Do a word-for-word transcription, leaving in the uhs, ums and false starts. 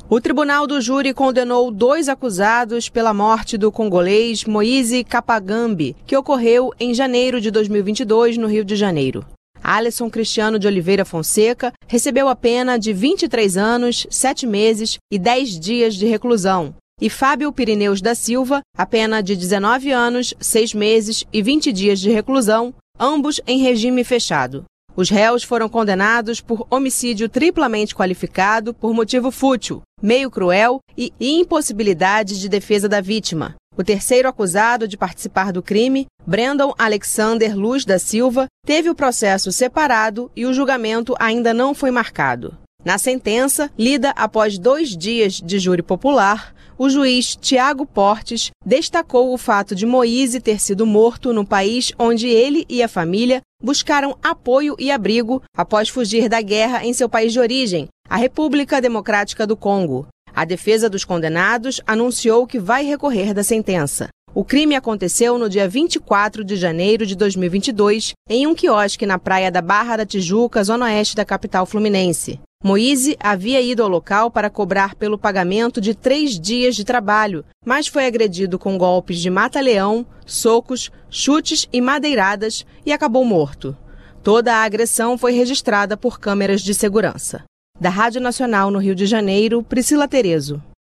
O Tribunal do Júri condenou dois acusados pela morte do congolês Moise Kapagambi, que ocorreu em janeiro de dois mil e vinte e dois, no Rio de Janeiro. Alisson Cristiano de Oliveira Fonseca recebeu a pena de vinte e três anos, sete meses e dez dias de reclusão. E Fábio Pirineus da Silva, a pena de dezenove anos, seis meses e vinte dias de reclusão, ambos em regime fechado. Os réus foram condenados por homicídio triplamente qualificado por motivo fútil, meio cruel e impossibilidade de defesa da vítima. O terceiro acusado de participar do crime, Brandon Alexander Luz da Silva, teve o processo separado e o julgamento ainda não foi marcado. Na sentença, lida após dois dias de júri popular, o juiz Tiago Portes destacou o fato de Moise ter sido morto no país onde ele e a família buscaram apoio e abrigo após fugir da guerra em seu país de origem, a República Democrática do Congo. A defesa dos condenados anunciou que vai recorrer da sentença. O crime aconteceu no dia vinte e quatro de janeiro de dois mil e vinte e dois, em um quiosque na praia da Barra da Tijuca, zona oeste da capital fluminense. Moise havia ido ao local para cobrar pelo pagamento de três dias de trabalho, mas foi agredido com golpes de mata-leão, socos, chutes e madeiradas e acabou morto. Toda a agressão foi registrada por câmeras de segurança. Da Rádio Nacional no Rio de Janeiro, Priscila Terezo.